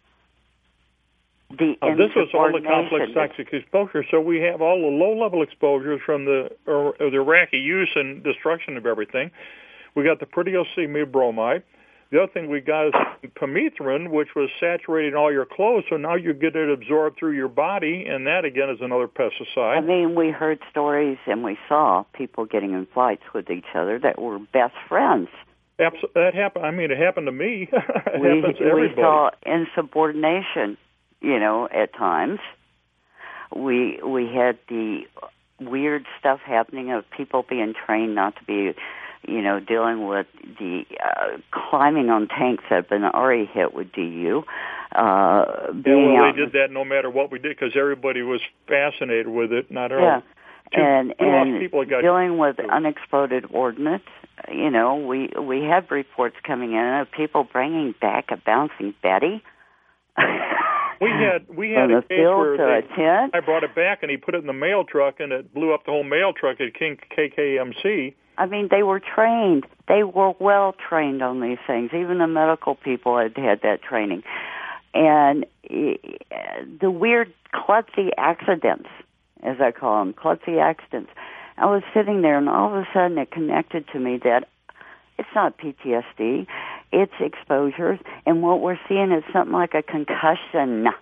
This was all the complex toxic exposure, so we have all the low-level exposures from the Iraqi use and destruction of everything. We got the proteosyl bromide. The other thing we got is permethrin, which was saturated in all your clothes, so now you get it absorbed through your body, and that, again, is another pesticide. I mean, we heard stories and we saw people getting in fights with each other that were best friends. That happened. I mean, it happened to me. It happens to everybody. We saw insubordination, at times. We had the weird stuff happening of people being trained not to be dealing with the climbing on tanks that have been already hit with DU. They did that no matter what we did because everybody was fascinated with it. Not only and dealing with unexploded ordnance. We had reports coming in of people bringing back a bouncing Betty. We had a case where I brought it back and he put it in the mail truck and it blew up the whole mail truck at KKMC. I mean, they were trained. They were well trained on these things. Even the medical people had that training. And the weird klutzy accidents, as I call them, klutzy accidents. I was sitting there and all of a sudden it connected to me that it's not PTSD, it's exposures. And what we're seeing is something like a concussion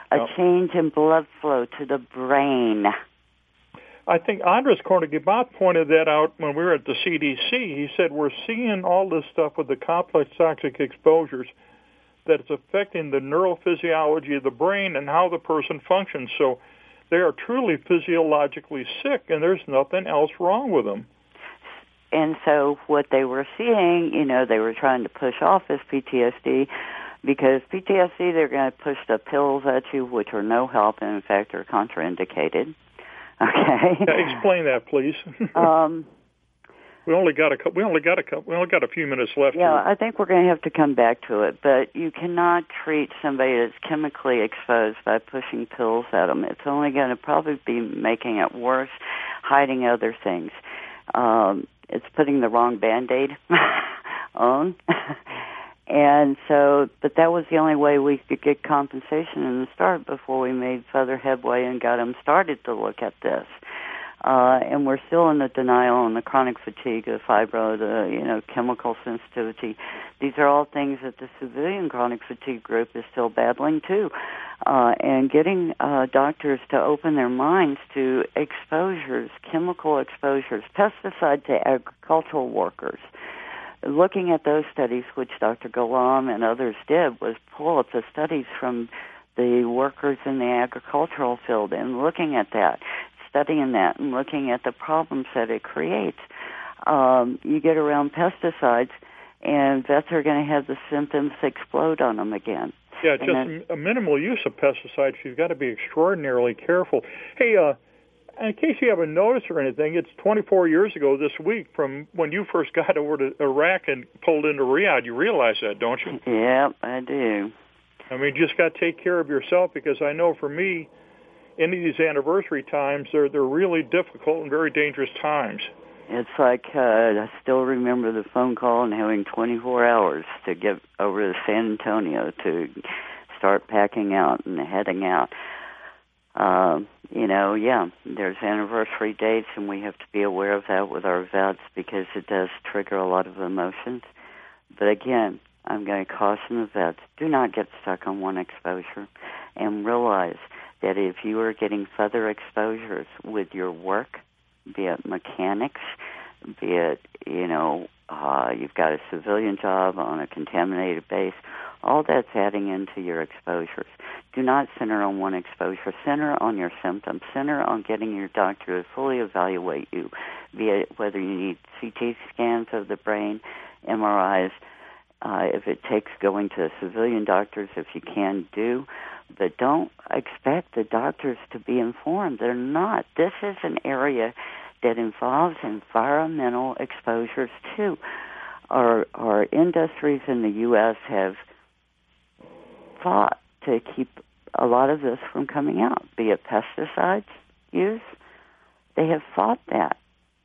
a change in blood flow to the brain. I think Andres Cornegibat pointed that out when we were at the CDC. He said we're seeing all this stuff with the complex toxic exposures, that it's affecting the neurophysiology of the brain and how the person functions. So they are truly physiologically sick, and there's nothing else wrong with them. And so what they were seeing, they were trying to push off this PTSD, because PTSD, they're going to push the pills at you, which are no help, and in fact are contraindicated. Okay. Yeah, explain that, please. We only got a few minutes left. Yeah, here. I think we're going to have to come back to it, but you cannot treat somebody that's chemically exposed by pushing pills at them. It's only going to probably be making it worse, hiding other things. It's putting the wrong Band-Aid on. And so, but that was the only way we could get compensation in the start before we made further headway and got them started to look at this. And we're still in the denial on the chronic fatigue, the fibro, the, chemical sensitivity. These are all things that the civilian chronic fatigue group is still battling too. And getting doctors to open their minds to exposures, chemical exposures, pesticide to agricultural workers. Looking at those studies, which Dr. Ghulam and others did, was pull up the studies from the workers in the agricultural field and looking at that, studying that, and looking at the problems that it creates. You get around pesticides, and vets are going to have the symptoms explode on them again. Yeah, just a minimal use of pesticides. You've got to be extraordinarily careful. Hey, in case you haven't noticed or anything, it's 24 years ago this week from when you first got over to Iraq and pulled into Riyadh. You realize that, don't you? Yeah, I do. I mean, you just got to take care of yourself, because I know for me, any of these anniversary times, they're really difficult and very dangerous times. It's like I still remember the phone call and having 24 hours to get over to San Antonio to start packing out and heading out. There's anniversary dates, and we have to be aware of that with our vets, because it does trigger a lot of emotions. But again, I'm going to caution the vets, do not get stuck on one exposure, and realize that if you are getting further exposures with your work, be it mechanics, be it, you've got a civilian job on a contaminated base, all that's adding into your exposures. Do not center on one exposure. Center on your symptoms. Center on getting your doctor to fully evaluate you, be it whether you need CT scans of the brain, MRIs, if it takes going to civilian doctors, if you can do. But don't expect the doctors to be informed. They're not. This is an area that involves environmental exposures too. Our industries in the U.S. have fought to keep a lot of this from coming out, be it pesticides use. They have fought that.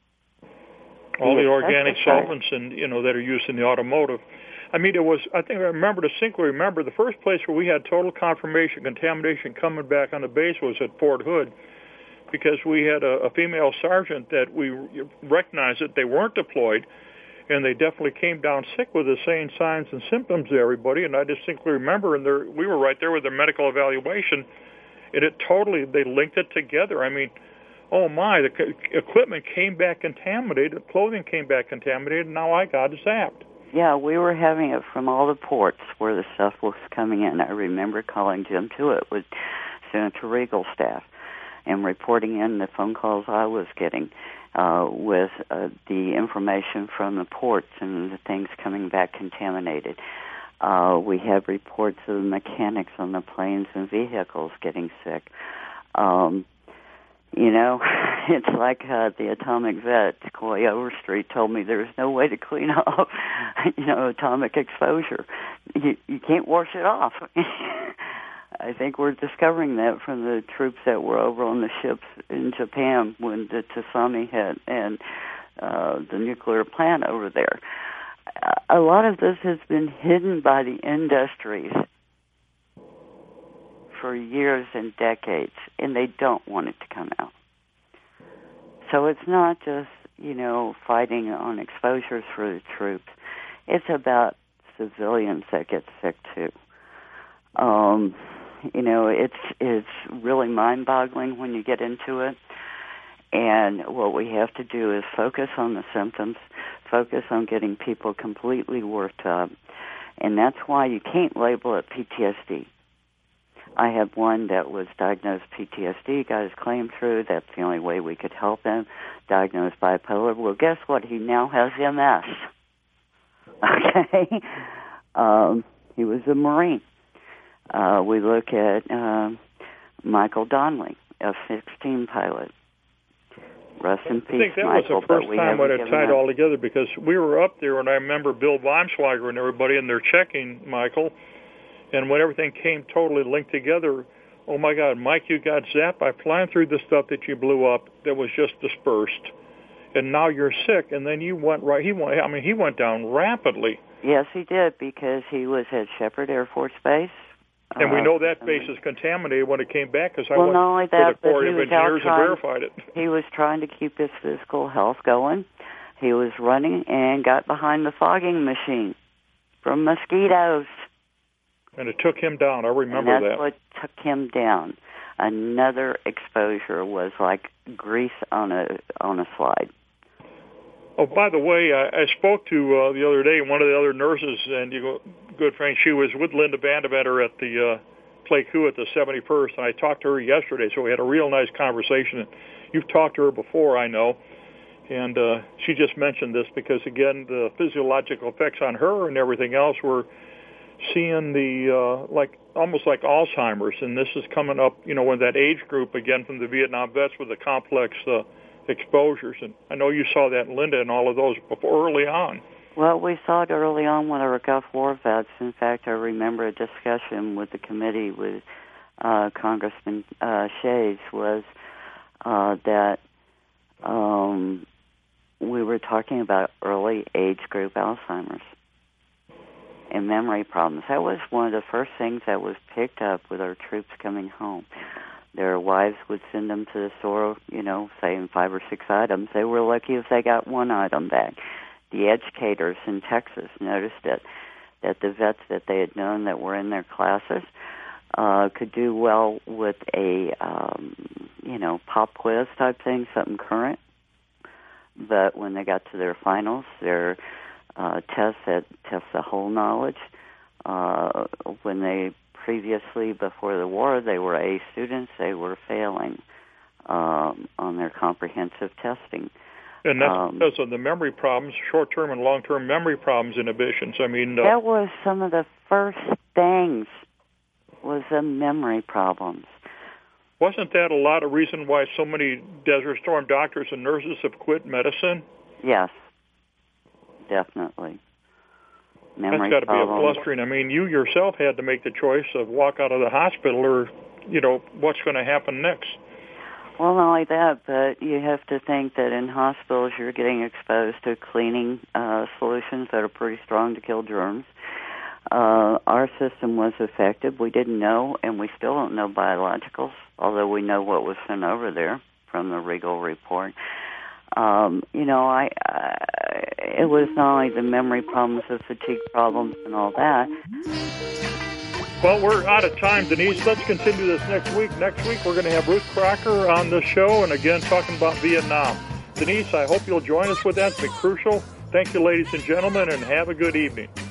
All the organic solvents and that are used in the automotive. I mean, I distinctly remember the first place where we had total confirmation contamination coming back on the base was at Fort Hood, because we had a female sergeant that we recognized that they weren't deployed, and they definitely came down sick with the same signs and symptoms to everybody. And I distinctly remember, and we were right there with their medical evaluation, and they linked it together. I mean, oh my, the equipment came back contaminated, the clothing came back contaminated, and now I got zapped. Yeah, we were having it from all the ports where the stuff was coming in. I remember calling Jim Tewitt with Senator Regal's staff and reporting in the phone calls I was getting with the information from the ports and the things coming back contaminated. We had reports of the mechanics on the planes and vehicles getting sick. It's like the atomic vet, Coy Overstreet, told me there's no way to clean up, atomic exposure. You can't wash it off. I think we're discovering that from the troops that were over on the ships in Japan when the tsunami hit and the nuclear plant over there. A lot of this has been hidden by the industries for years and decades, and they don't want it to come out. So it's not just, fighting on exposures for the troops. It's about civilians that get sick, too. it's really mind-boggling when you get into it. And what we have to do is focus on the symptoms, focus on getting people completely worked up. And that's why you can't label it PTSD. I had one that was diagnosed PTSD, got his claim through. That's the only way we could help him. Diagnosed bipolar. Well, guess what? He now has MS. Okay? He was a Marine. We look at Michael Donnelly, F-16 pilot. Rest in peace, I think that Michael, was the first time when it tied all together, because we were up there, and I remember Bill Weimsweiger and everybody, and they're checking Michael, and when everything came totally linked together, oh my God, Mike, you got zapped by flying through the stuff that you blew up that was just dispersed, and now you're sick, and then you went right. He went down rapidly. Yes, he did, because he was at Shepherd Air Force Base. And we know that base is contaminated when it came back, because I went to the Corps of Engineers and verified it. He was trying to keep his physical health going. He was running and got behind the fogging machine from mosquitoes. And it took him down. I remember that. That's what took him down. Another exposure was like grease on a slide. Oh, by the way, I spoke to the other day one of the other nurses, and good friend. She was with Linda Vandevetter at the Clay Coup at the 71st, and I talked to her yesterday, so we had a real nice conversation. You've talked to her before, I know, and she just mentioned this because, again, the physiological effects on her and everything else, we're seeing the almost like Alzheimer's, and this is coming up, in that age group again from the Vietnam vets with the complex exposures, and I know you saw that in Linda and all of those before early on. Well, we saw it early on with our Gulf War vets. In fact, I remember a discussion with the committee with Congressman Shays was that we were talking about early age group Alzheimer's and memory problems. That was one of the first things that was picked up with our troops coming home. Their wives would send them to the store, saying 5 or 6 items. They were lucky if they got one item back. The educators in Texas noticed that the vets that they had known that were in their classes could do well with a, pop quiz type thing, something current. But when they got to their finals, their tests that test the whole knowledge, when they previously, before the war, they were A students, they were failing on their comprehensive testing. And that's because of the memory problems, short-term and long-term memory problems inhibitions. That was some of the first things, was the memory problems. Wasn't that a lot of reason why so many Desert Storm doctors and nurses have quit medicine? Yes, definitely. Memory That's got to problems. be a blustering. You yourself had to make the choice of walk out of the hospital or, what's going to happen next. Well, not only that, but you have to think that in hospitals you're getting exposed to cleaning solutions that are pretty strong to kill germs. Our system was affected. We didn't know, and we still don't know biologicals, although we know what was sent over there from the Regal report. It was not only the memory problems, the fatigue problems, and all that. Well, we're out of time, Denise. Let's continue this next week. Next week, we're going to have Ruth Crocker on the show, and again, talking about Vietnam. Denise, I hope you'll join us with that. It's been crucial. Thank you, ladies and gentlemen, and have a good evening.